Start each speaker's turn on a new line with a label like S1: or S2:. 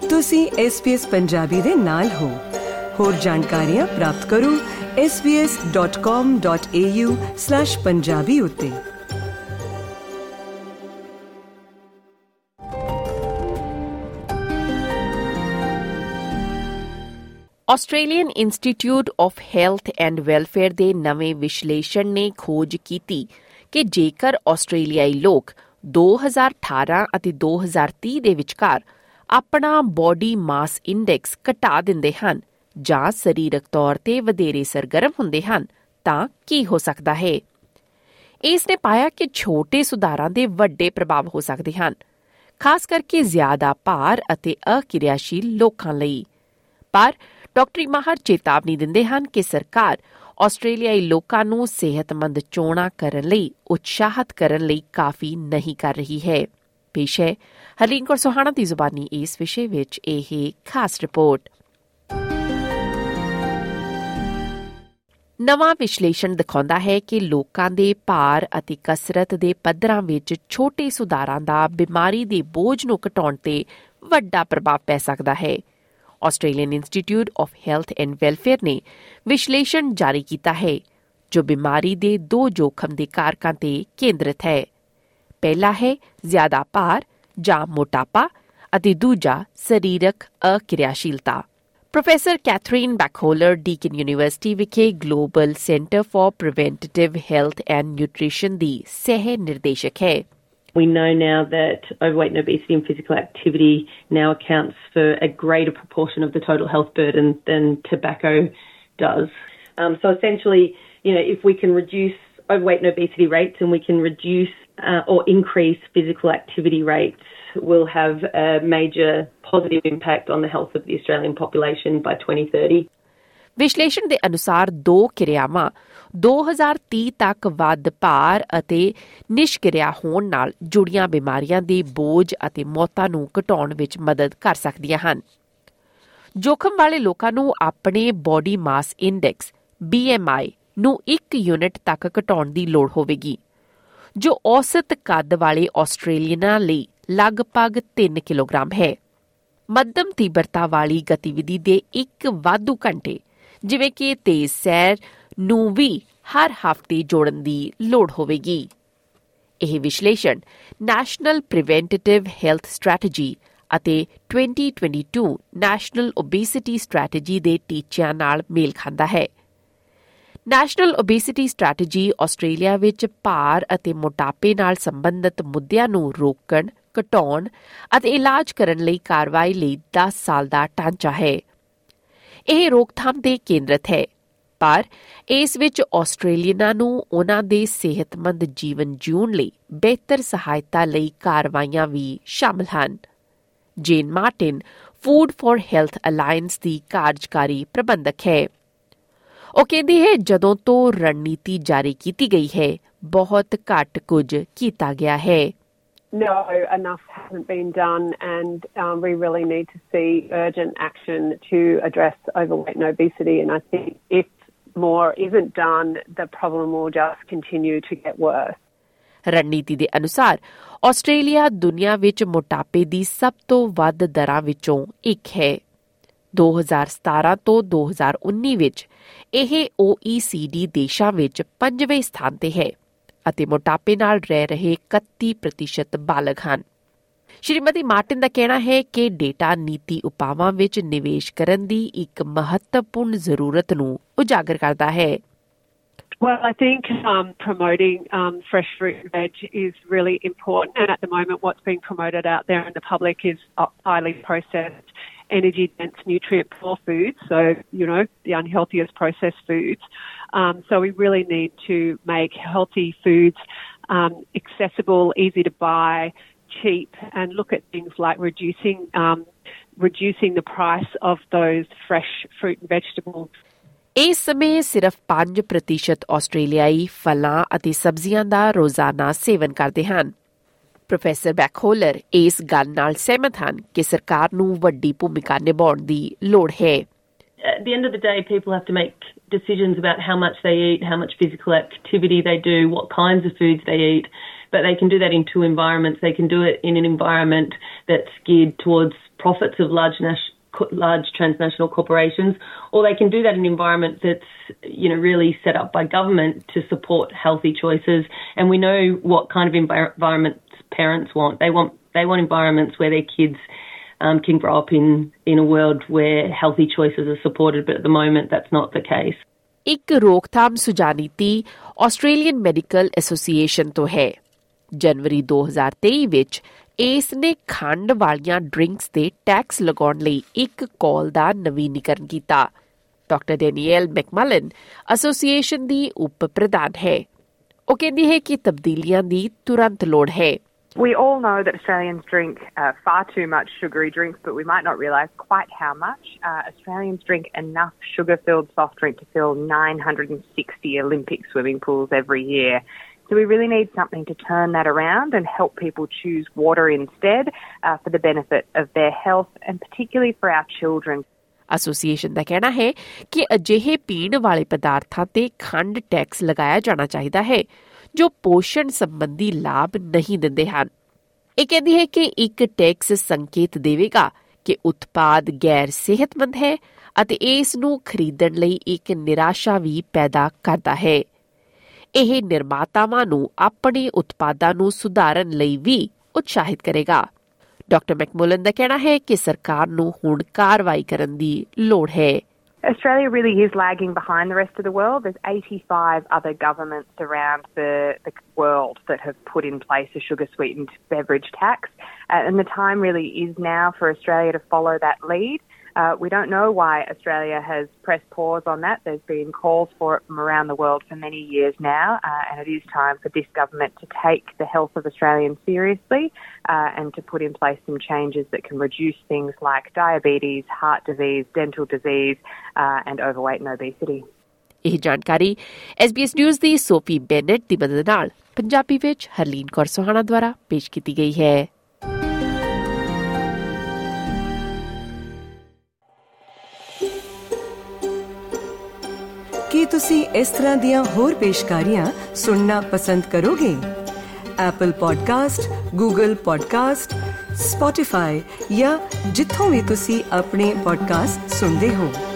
S1: ਤੁਸੀਂ SBS ਪੰਜਾਬੀ ਦੇ ਨਾਲ ਹੋ। ਹੋਰ ਜਾਣਕਾਰੀਆਂ ਪ੍ਰਾਪਤ ਕਰੋ sbs.com.au/punjabi ਉੱਤੇ।
S2: Australian Institute of Health and Welfare ਦੇ ਨਵੇਂ ਵਿਸ਼ਲੇਸ਼ਣ ਨੇ ਖੋਜ ਕੀਤੀ ਕਿ ਜੇਕਰ ਆਸਟ੍ਰੇਲੀਆਈ ਲੋਕ 2018 ਅਤੇ 2030 ਦੇ ਵਿਚਕਾਰ ਆਪਣਾ ਬੋਡੀ ਮਾਸ ਇੰਡੈਕਸ ਘਟਾ ਦਿੰਦੇ ਹਨ ਜਾਂ ਸਰੀਰਕ ਤੌਰ ਤੇ ਵਧੇਰੇ ਸਰਗਰਮ ਹੁੰਦੇ ਹਨ ਤਾਂ ਕੀ ਹੋ ਸਕਦਾ ਹੈ। ਇਸ ਨੇ ਪਾਇਆ ਕਿ ਛੋਟੇ ਸੁਧਾਰਾਂ ਦੇ ਵੱਡੇ ਪ੍ਰਭਾਵ ਹੋ ਸਕਦੇ ਹਨ, ਖਾਸ ਕਰਕੇ ਜ਼ਿਆਦਾ ਭਾਰ ਅਤੇ ਅਕਿਰਿਆਸ਼ੀਲ ਲੋਕਾਂ ਲਈ। ਪਰ ਡਾਕਟਰੀ ਮਾਹਰ ਚੇਤਾਵਨੀ ਦਿੰਦੇ ਹਨ ਕਿ ਸਰਕਾਰ ਆਸਟ੍ਰੇਲੀਆਈ ਲੋਕਾਂ ਨੂੰ ਸਿਹਤਮੰਦ ਚੋਣਾਂ ਕਰਨ ਲਈ ਉਤਸ਼ਾਹਿਤ ਕਰਨ ਲਈ ਕਾਫੀ ਨਹੀਂ ਕਰ ਰਹੀ ਹੈ। ਪੇਸ਼ ਹੈ ਹਰਲੀਨ ਕੌਰ ਸੋਹਾਣਾ ਦੀ ਜ਼ੁਬਾਨੀ ਇਸ ਵਿਸ਼ੇ ਵਿੱਚ ਇਹ ਖਾਸ ਰਿਪੋਰਟ। ਨਵਾਂ ਵਿਸ਼ਲੇਸ਼ਣ ਦਿਖਾਉਂਦਾ ਹੈ ਕਿ ਲੋਕਾਂ ਦੇ ਭਾਰ ਅਤੇ ਕਸਰਤ ਦੇ ਪੱਧਰਾਂ ਵਿੱਚ ਛੋਟੇ ਸੁਧਾਰਾਂ ਦਾ ਬਿਮਾਰੀ ਦੇ ਬੋਝ ਨੂੰ ਘਟਾਉਣ ਤੇ ਵੱਡਾ ਪ੍ਰਭਾਵ ਪੈ ਸਕਦਾ ਹੈ। Australian Institute of Health and Welfare ਨੇ ਵਿਸ਼ਲੇਸ਼ਣ ਜਾਰੀ ਕੀਤਾ ਹੈ ਜੋ ਬਿਮਾਰੀ ਦੇ 2 ਜੋਖਮ ਦੇ ਕਾਰਕਾਂ ਤੇ ਕੇਂਦਰਿਤ ਹੈ। ਪਹਿਲਾ ਹੈ ਜ਼ਿਆਦਾ ਭਾਰ ਜਾਂ ਮੋਟਾਪਾ ਅਤੇ ਦੂਜਾ ਸਰੀਰਕ ਅਕਿਰਿਆਸ਼ੀਲਤਾ। Professor Catherine Backholer Deakin University ਵਿਖੇ Global Centre for Preventive Health and Nutrition ਦੀ ਸਹਿ ਨਿਰਦੇਸ਼ਕ ਹੈ।
S3: We know now that overweight and obesity and physical activity now accounts for a greater proportion of the total health burden than tobacco does. So essentially, if we can reduce overweight and obesity rates and we can reduce or increase physical activity rates, we'll have a major positive impact on the health of the Australian population by 2030.
S2: ਵਿਸ਼ਲੇਸ਼ਣ ਦੇ ਅਨੁਸਾਰ 2 ਕਿਰਿਆਵਾਂ 2030 ਤੱਕ ਵੱਧ ਭਾਰ ਅਤੇ ਨਿਸ਼ਕਿਰਿਆ ਹੋਣ ਨਾਲ ਜੁੜੀਆਂ ਬਿਮਾਰੀਆਂ ਦੇ ਬੋਝ ਅਤੇ ਮੌਤਾਂ ਨੂੰ ਘਟਾਉਣ ਵਿੱਚ ਮਦਦ ਕਰ ਸਕਦੀਆਂ ਹਨ। ਜੋਖਮ ਵਾਲੇ ਲੋਕਾਂ ਨੂੰ ਆਪਣੇ ਬੋਡੀ ਮਾਸ ਇੰਡੈਕਸ BMI ਨੂੰ 1 ਯੂਨਿਟ ਤੱਕ ਘਟਾਉਣ ਦੀ ਲੋੜ ਹੋਵੇਗੀ, ਜੋ ਔਸਤ ਕੱਦ ਵਾਲੇ ਆਸਟ੍ਰੇਲੀਅਨਾਂ ਲਈ ਲਗਭਗ 3 ਕਿਲੋਗ੍ਰਾਮ ਹੈ। ਮੱਧਮ ਤੀਬਰਤਾ ਵਾਲੀ ਗਤੀਵਿਧੀ ਦੇ 1 ਵਾਧੂ ਘੰਟੇ ਜਿਵੇਂ ਕਿ ਤੇਜ਼ ਸੈਰ ਨੂੰ ਵੀ ਹਰ ਹਫ਼ਤੇ ਜੋੜਨ ਦੀ ਲੋੜ ਹੋਵੇਗੀ। ਇਹ ਵਿਸ਼ਲੇਸ਼ਣ ਨੈਸ਼ਨਲ ਪ੍ਰੀਵੈਂਟਿਵ ਹੈਲਥ ਸਟ੍ਰੈਟਜੀ ਅਤੇ 2022 ਨੈਸ਼ਨਲ ਓਬੇਸਿਟੀ ਸਟ੍ਰੈਟਜੀ ਦੇ ਟੀਚਿਆਂ ਨਾਲ ਮੇਲ ਖਾਂਦਾ ਹੈ। ਨੈਸ਼ਨਲ ਓਬੇਸਿਟੀ ਸਟ੍ਰੈਟਜੀ ਆਸਟ੍ਰੇਲੀਆ ਵਿੱਚ ਭਾਰ ਅਤੇ ਮੋਟਾਪੇ ਨਾਲ ਸੰਬੰਧਿਤ ਮੁੱਦਿਆਂ ਨੂੰ ਰੋਕਣ, ਘਟਾਉਣ ਅਤੇ ਇਲਾਜ ਕਰਨ ਲਈ ਕਾਰਵਾਈ ਲਈ 10 ਸਾਲ ਦਾ ਢਾਂਚਾ ਹੈ। ਇਹ ਰੋਕਥਾਮ ਤੇ ਕੇਂਦਰਿਤ ਹੈ, ਪਰ ਇਸ ਵਿੱਚ ਆਸਟ੍ਰੇਲੀਅਨਾਂ ਨੂੰ ਉਹਨਾਂ ਦੇ ਸਿਹਤਮੰਦ ਜੀਵਨ ਜਿਉਣ ਲਈ ਬਿਹਤਰ ਸਹਾਇਤਾ ਲਈ ਕਾਰਵਾਈਆਂ ਵੀ ਸ਼ਾਮਲ ਹਨ। Jane Martin Food for Health Alliance ਦੀ ਕਾਰਜਕਾਰੀ ਪ੍ਰਬੰਧਕ ਹੈ। ਉਹ ਕਹਿੰਦੀ ਹੈ ਜਦੋਂ ਤੋਂ ਰਣਨੀਤੀ ਜਾਰੀ ਕੀਤੀ ਗਈ ਹੈ ਬਹੁਤ ਘੱਟ ਕੁਝ ਕੀਤਾ ਗਿਆ ਹੈ।
S4: No, enough hasn't been done, and we really need to see urgent action to address overweight and obesity. And I think if more isn't done, the problem will just continue to get worse.
S2: ਰਣਨੀਤੀ ਦੇ ਅਨੁਸਾਰ Australia ਦੁਨੀਆ ਵਿੱਚ ਮੋਟਾਪੇ ਦੀ ਸਭ ਤੋਂ ਵੱਧ ਦਰਾਂ ਵਿੱਚੋਂ ਇੱਕ ਹੈ। 2017 ਤੋਂ 2019 ਵਿੱਚ ਇਹ OECD ਦੇਸ਼ਾਂ ਵਿੱਚ 5ਵੇਂ ਸਥਾਨ ਤੇ ਹੈ ਅਤੇ ਮੋਟਾਪੇ ਨਾਲ ਰਹਿ ਰਹੇ 31% ਬਾਲਗ ਹਨ। ਸ਼੍ਰੀਮਤੀ ਮਾਰਟਿਨ ਦਾ ਕਹਿਣਾ ਹੈ ਕਿ ਡੇਟਾ ਨੀਤੀ ਉਪਾਵਾਂ ਵਿੱਚ ਨਿਵੇਸ਼ ਕਰਨ ਦੀ ਇੱਕ ਮਹੱਤਵਪੂਰਨ ਜ਼ਰੂਰਤ ਨੂੰ ਉਜਾਗਰ ਕਰਦਾ ਹੈ।
S4: Well, I think promoting fresh fruit and veg is really important. And at the moment, what's being promoted out there in the public is highly processed, energy-dense, nutrient-poor foods. So, the unhealthiest processed foods. So we really need to make healthy foods accessible, easy to buy, cheap, and look at things like reducing the price of those fresh fruit and vegetables.
S2: ਇਸ ਸਮੇਂ ਸਿਰਫ 5% ਆਸਟ੍ਰੇਲੀਆਈ ਫਲਾਂ ਅਤੇ ਸਬਜ਼ੀਆਂ ਦਾ ਰੋਜ਼ਾਨਾ ਸੇਵਨ ਕਰਦੇ ਹਨ। Professor ਬੈਕਹੋਲਰ ਇਸ ਗੱਲ ਨਾਲ ਸਹਿਮਤ ਹਨ ਕਿ ਸਰਕਾਰ ਨੂੰ ਵੱਡੀ ਭੂਮਿਕਾ ਨਿਭਾਉਣ ਦੀ ਲੋੜ ਹੈ।
S3: At the end of the day, people have to make decisions about how much they eat, how much physical activity they do, what kinds of foods they eat, but they can do that in two environments. They can do it in an environment that's geared towards profits of large transnational corporations, or they can do that in an environment that's, really set up by government to support healthy choices. And we know what kind of environments parents want. They want environments where their kids can grow up in a world where healthy choices are supported, but at the moment that's not the case.
S2: ਇੱਕ ਰੋਕਥਾਮ ਸੁਝਾਅ ਨੀਤੀ Australian medical association ਤੋਂ ਹੈ। ਜਨਵਰੀ 2023 ਵਿੱਚ ਇਸ ਨੇ ਖੰਡ ਵਾਲੀਆਂ ਡਰਿੰਕਸ ਤੇ ਟੈਕਸ ਲਗਾਉਣ ਲਈ ਇੱਕ ਕਾਲ ਦਾ ਨਵੀਨੀਕਰਨ ਕੀਤਾ। ਡਾਕਟਰ ਡੈਨੀਅਲ ਮੈਕਮਲਨ ਐਸੋਸੀਏਸ਼ਨ ਦੀ ਉਪ ਪ੍ਰਧਾਨ ਹੈ। ਉਹ ਕਹਿੰਦੀ ਹੈ ਕਿ ਤਬਦੀਲੀਆਂ ਦੀ ਤੁਰੰਤ ਲੋੜ ਹੈ।
S5: We all know that Australians drink far too much sugary drinks, but we might not realise quite how much. Australians drink enough sugar-filled soft drink to fill 960 Olympic swimming pools every year. So we really need something to turn that around and help people choose water instead for the benefit of their health and particularly for our children.
S2: Association ਦਾ ਕਹਿਣਾ ਹੈ ਕਿ ਅਜਿਹੇ ਪੀਣ ਵਾਲੇ ਪਦਾਰਥਾਂ ਤੇ ਖੰਡ ਟੈਕਸ ਲਗਾਇਆ ਜਾਣਾ ਚਾਹੀਦਾ ਹੈ ਜੋ ਪੋਸ਼ਣ ਸੰਬੰਧੀ ਲਾਭ ਨਹੀਂ ਦਿੰਦੇ ਹਨ। ਇਹ ਕਹਿੰਦੀ ਹੈ ਕਿ ਇੱਕ ਟੈਕਸ ਸੰਕੇਤ ਦੇਵੇਗਾ ਕਿ ਉਤਪਾਦ ਗੈਰ ਸਿਹਤਮੰਦ ਹੈ ਅਤੇ ਇਸ ਨੂੰ ਖਰੀਦਣ ਲਈ ਇੱਕ ਨਿਰਾਸ਼ਾ ਵੀ ਪੈਦਾ ਕਰਦਾ ਹੈ। ਇਹ ਨਿਰਮਾਤਾਵਾਂ ਨੂੰ ਆਪਣੇ ਉਤਪਾਦਾਂ ਨੂੰ ਸੁਧਾਰਨ ਲਈ ਵੀ ਉਤਸ਼ਾਹਿਤ ਕਰੇਗਾ। ਡਾਕਟਰ ਮੈਕਮੁਲਨ ਦਾ ਕਹਿਣਾ ਹੈ ਕਿ ਸਰਕਾਰ ਨੂੰ ਹੁਣ ਕਾਰਵਾਈ ਕਰਨ ਦੀ ਲੋੜ ਹੈ।
S5: Australia really is lagging behind the rest of the world. There's 85 other governments around the world that have put in place a sugar-sweetened beverage tax. And the time really is now for Australia to follow that lead. We don't know why Australia has pressed pause on that. There's been calls for it from around the world for many years now, and it is time for this government to take the health of Australians seriously and to put in place some changes that can reduce things like diabetes, heart disease, dental disease, and overweight and obesity.
S2: ਇਹ ਜਾਣਕਾਰੀ SBS news ਦੀ Sophie Bennett ਦੀ ਮਦਦ ਨਾਲ ਪੰਜਾਬੀ ਵਿੱਚ ਹਰਲੀਨ ਕੌਰ ਸੋਹਾਣਾ ਦੁਆਰਾ ਪੇਸ਼ ਕੀਤੀ ਗਈ ਹੈ।
S1: ਕੀ ਤੁਸੀਂ ਇਸ ਤਰ੍ਹਾਂ ਦੀਆਂ ਹੋਰ ਪੇਸ਼ਕਾਰੀਆਂ ਸੁਣਨਾ ਪਸੰਦ ਕਰੋਗੇ? Apple Podcast, Google Podcast, Spotify ਜਾਂ ਜਿੱਥੋਂ ਵੀ ਤੁਸੀਂ ਆਪਣੇ ਪੋਡਕਾਸਟ ਸੁਣਦੇ ਹੋ।